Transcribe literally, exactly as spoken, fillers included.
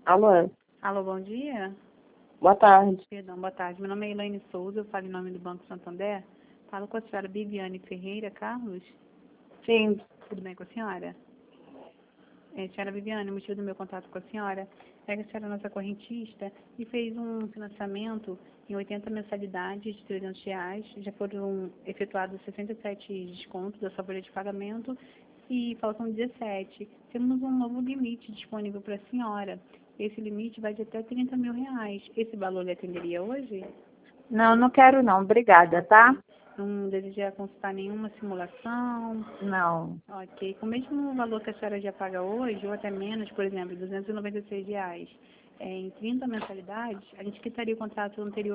Alô? Alô, bom dia. Boa tarde. Perdão, boa tarde. Meu nome é Elaine Souza, eu falo em nome do Banco Santander. Falo com a senhora Viviane Ferreira Carlos. Sim. Tudo bem com a senhora? É, senhora Viviane, o motivo do meu contato com a senhora é que a senhora é nossa correntista e fez um financiamento em oitenta mensalidades de trezentos reais. Já foram efetuados sessenta e sete descontos da sua folha de pagamento e faltam dezessete. Temos um novo limite disponível para a senhora. Esse limite vai de até trinta mil reais. Esse valor lhe atenderia hoje? Não, não quero não. Obrigada, tá? Não deseja consultar nenhuma simulação? Não. Ok. Com o mesmo valor que a senhora já paga hoje, ou até menos, por exemplo, duzentos e noventa e seis reais, é, em trinta mensalidades, a gente quitaria o contrato anterior